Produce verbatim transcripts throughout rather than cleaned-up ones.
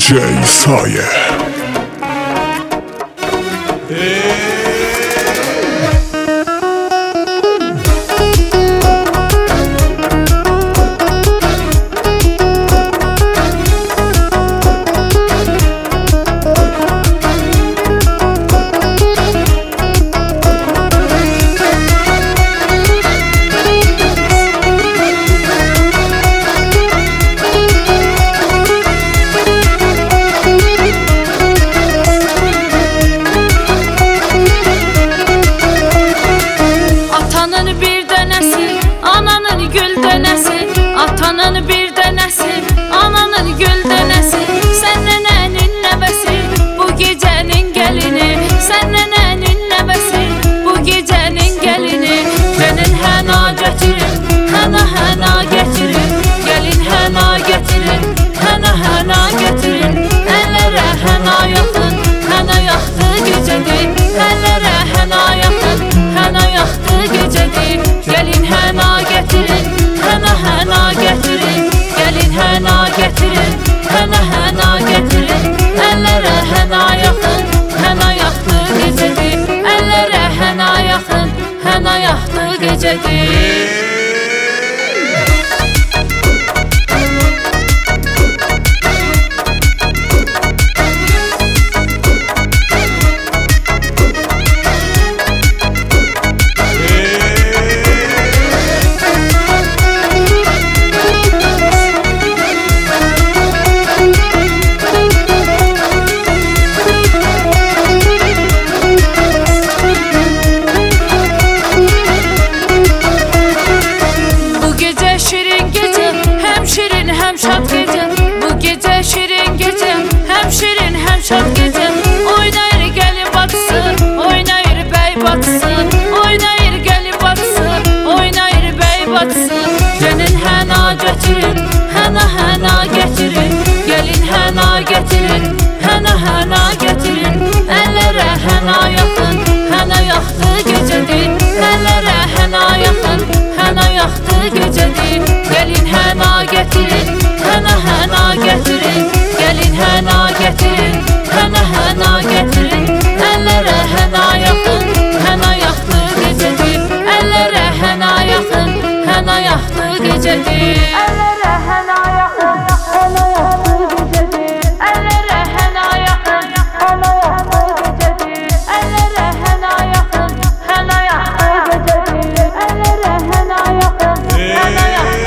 D J Saye. Atanın bir dənəsi, ananın gül dənəsi, səndən ənin nəvəsi, bu gecənin gəlini, səndən ənin nəvəsi, bu gecənin gəlini. Gəlin həna gətirin, həna həna gətirin, gəlin həna gətirin, həna həna gətirin. Əllərə həna yaxın, həna yaxdı gecədir, əllərə həna yaxın, həna yaxdı gecədir. Gəlin həna gətirin, həna həna gətirin, gəlin həna gətirin, həna həna gətirin. Əllərə həna yaxın, həna yaxdı gecədir, əllərə həna yaxın, həna yaxdı gecədir. Hem şad gece, bu gece şirin gece, hem şirin hem şad gece. Oynayır gelin batsın, oynayır bey batsın, oynayır gelin batsın, oynayır bey batsın. Gelin həna getirin, həna həna getirin, gelin həna getirin, həna həna getirin. Əllərə həna yaxın, həna yaxdı gecədir, əllərə həna yaxın, həna yaxdı gecədir. Gelin həna getirin, həna həna getirin, gəlin həna getirin, həna həna getirin. Əllərə həna yaxın, həna yaxdı gecədir, əllərə həna yaxın, həna yaxdı gecədir. Əllərə həna yaxın, həna yaxdı gecədir, əllərə həna yaxın, həna yaxdı gecədir. Əllərə həna yaxın, həna yaxdı gecədir, əllərə həna yaxın, həna yaxdı.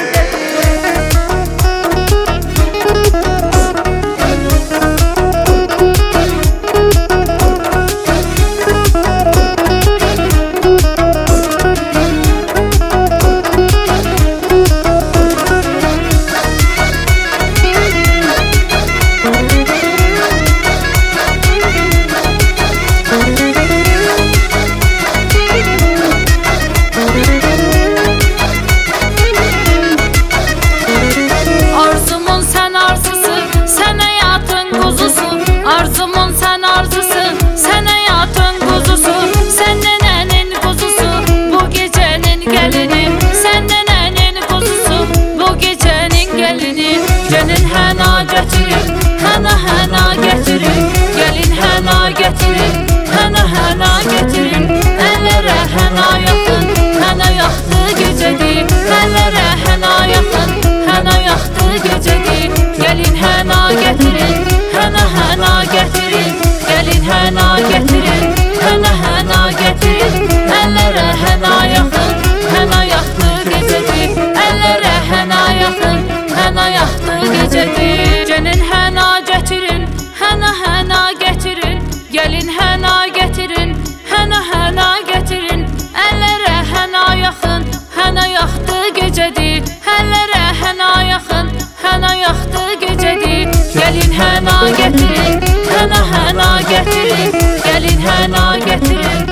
Arzumun sen arzusun, sen hayatın kuzusun, senden enin kuzusu, bu gecenin gelini, senden enin kuzusu, bu gecenin gelini. Gelin həna getirin, həna həna getirin, gelin həna getirin, həna həna getirin. Əllərə həna yaxın, həna yaxdı gecədir, əllərə həna yaxın, həna yaxdı gecədir. Gelin həna getirin, həna həna getirin, gəlin həna getirin, həna həna getirin. Əllərə həna yaxın, həna yaxdı gecədir, əllərə həna yaxın, həna yaxdı gecədir. Gəlin həna getirin, həna həna getirin, gəlin həna getirin, həna həna getirin. Əllərə həna yaxın, həna yaxdı gecədir, əllərə həna yaxın, həna yaxdı gecədir. Gəlin həna getirin, həna həna getirin, gəlin həna getirin.